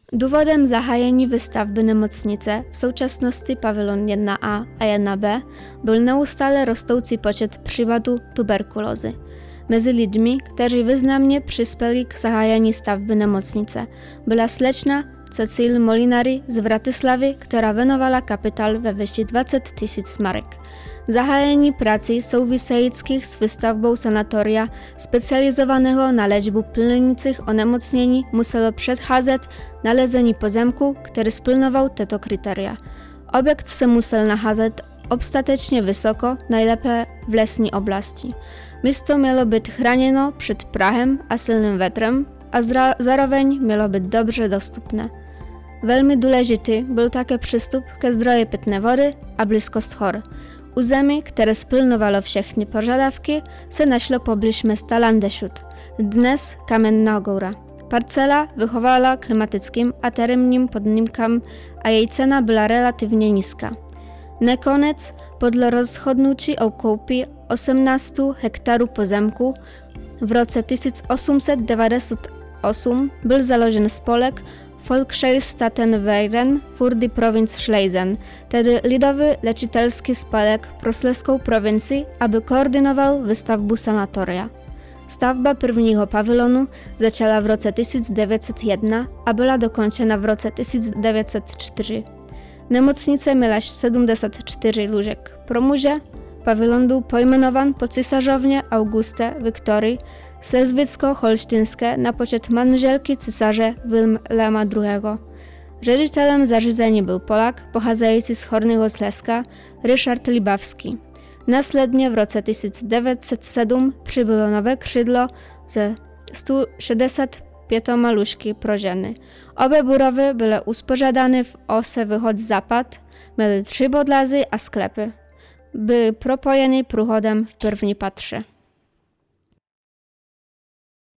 Důvodem zahájení výstavby nemocnice, v současnosti pavilon 1A a 1B, byl neustále rostoucí počet případů tuberkulózy. Mezi lidmi, kteří významně přispěli k zahájení stavby nemocnice, byla slečna Cecil Molinari z Vratislavy, která věnovala kapitál ve výši 20 000 marek. Zahájení prací souvisejících s výstavbou sanatoria specializovaného na léčbu plynoucích onemocnění muselo předcházet nalezení pozemku, který splňoval tato kritéria. Objekt se musel nacházet obstatečně vysoko, nejlépe v lesní oblasti. Místo mělo být chráněno před prahem a silným větrem a zároveň mělo být dobře dostupné. Velmi důležitý byl také přístup ke zdroji pitné vody a blízkost hor. Území, které splňovalo všechny požadavky, se našlo poblíž města Landešut, dnes Kamenná Góra. Parcela vychovala klimatickým a terénním podmínkám a její cena byla relativně nízká. Nakonec, podle rozhodnutí o koupi 18 hektarů pozemku, v roce 1898 byl založen spolek Volksheilstätten-Verein für die Provinz Schlesien, tedy lidový léčitelský spolek pro Slezskou provincii, aby koordinoval výstavbu sanatoria. Stavba prvního pavilonu začala v roce 1901 a byla dokončena v roce 1904. Nemocnice měla 74 lůžek pro muže. Pavilon byl pojmenován po císařovně Auguste Viktorii Slezvicko-Holštinské na počet manželky císaře Vilhéma II. Ředitelem zařízení byl Polák pocházející z Horního Slezska Ryszard Libavský. Následně v roce 1907 přibylo nové křídlo ze 165 lůžky pro ženy. Obě budovy byly uspořádány v ose východ-západ, měly 3 podlazy a sklepy. Byly propojeny průchodem v první patře.